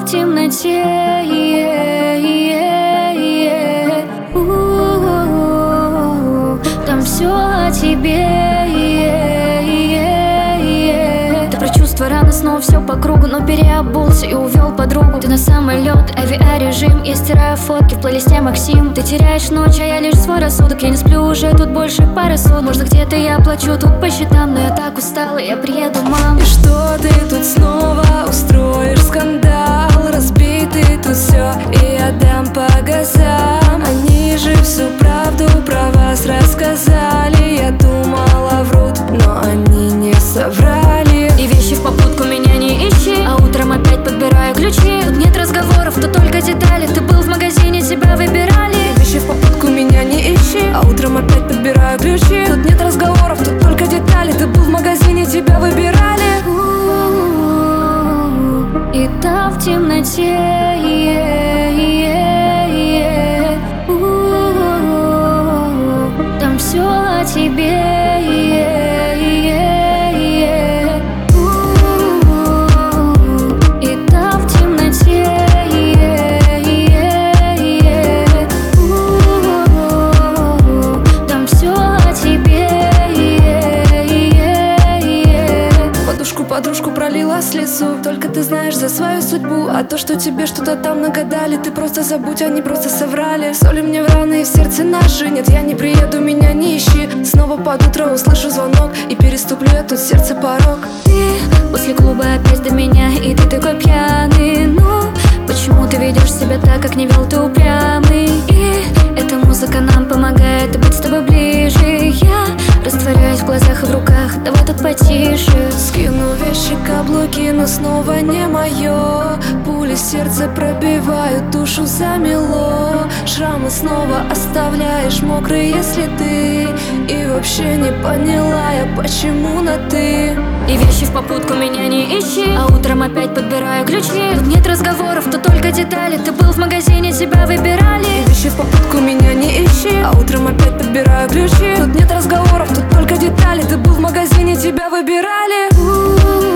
в темноте. Там все о тебе. Ты про чувства рано, снова все по кругу, но переобулся и увел подругу. Ты на самолет, авиарежим, я стираю фотки в плейлисте Максим. Ты теряешь ночь, а я лишь свой рассудок. Я не сплю уже, тут больше пары суток. Может, где-то я плачу тут по счетам, но я так устала, я приеду, мам. И что ты тут снова устроишь скандал? Разбитый тут все, и я дам по газам. Они же всю правду про вас рассказали. Я думала, врут, но они не соврали. И вещи в попутку меня не ищи, а утром опять подбираю ключи. Тут нет разговоров, тут только детали. Ты был в магазине, тебя выбирали. И вещи в попутку меня не ищи, а утром опять подбираю ключи. Тут нет разговоров, тут только детали. Ты был в магазине, тебя выбирали. И там в темноте. Там все о тебе. И там в темноте. Там все о тебе. Подружку пролила слезу. Только ты знаешь за свою судьбу. А то, что тебе что-то там нагадали, ты просто забудь, они просто соврали. Соли мне в раны и в сердце ножи. Нет, я не приеду, меня не ищи. Снова под утро услышу звонок и переступлю я тут сердце порог. Ты после клуба опять до меня, и ты такой пьяный. Ну, почему ты ведешь себя так, как не вел, ты упрямый? И эта музыка нам помогает быть с тобой ближе. Я растворяюсь в глазах и в руках, давай тут потише. Скину вещи, каблуки, но снова не мое. Пули сердце пробивают, душу замело. Шрамы снова оставляешь мокрые следы. И вообще не поняла я, почему на ты. И вещи в попутку меня не ищи, а утром опять подбираю ключи. Тут нет разговоров, тут только детали. Ты был в магазине, тебя выбирали. И вещи в попутку меня не ищи, а утром опять подбираю ключи. Тут нет разговоров, тут только детали. Ты был в магазине, тебя выбирали.